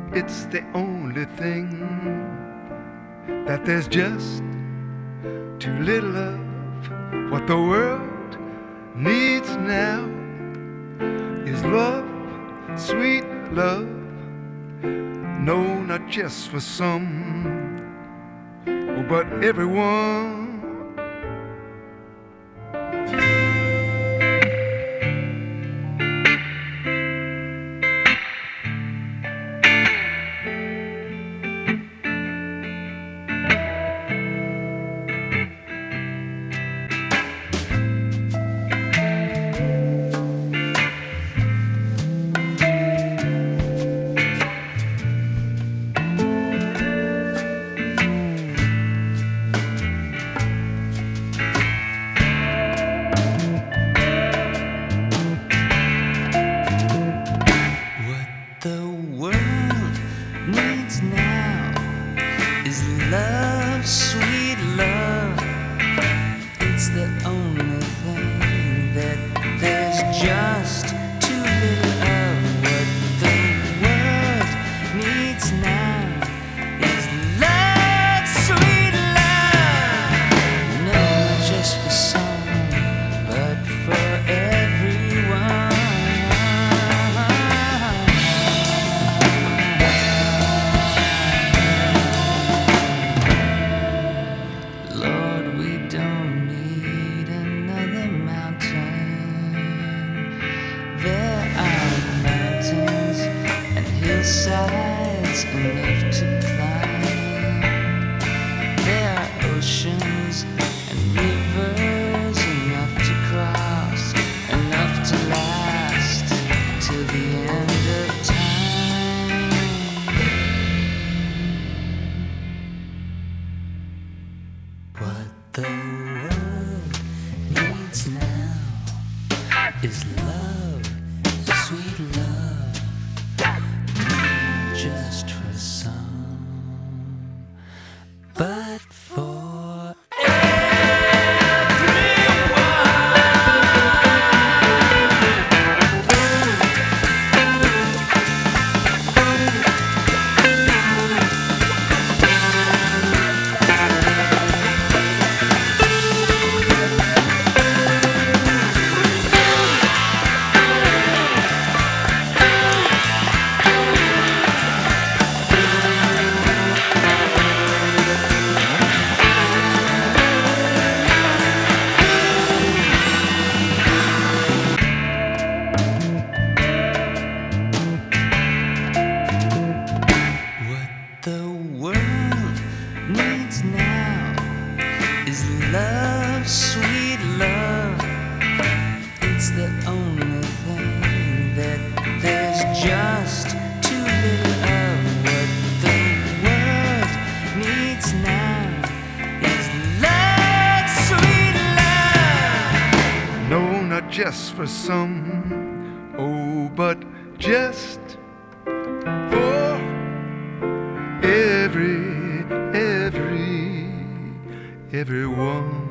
It's the only thing that there's just too little of. What the world needs now is love, sweet love. No, not just for some, but everyone. Now is love, sweet love. It's the only thing that there's just too little of. What the world needs now is love, sweet love. No, not just for some, but for everyone. Sides enough to climb. There are oceans and rivers enough to cross, enough to last till the end of time. What the world needs now is love, sweet love. Just for some, but for now is love, sweet love. It's the only thing that there's just too little of. What the world needs now is love, sweet love. No, not just for some, oh, but just for everyone.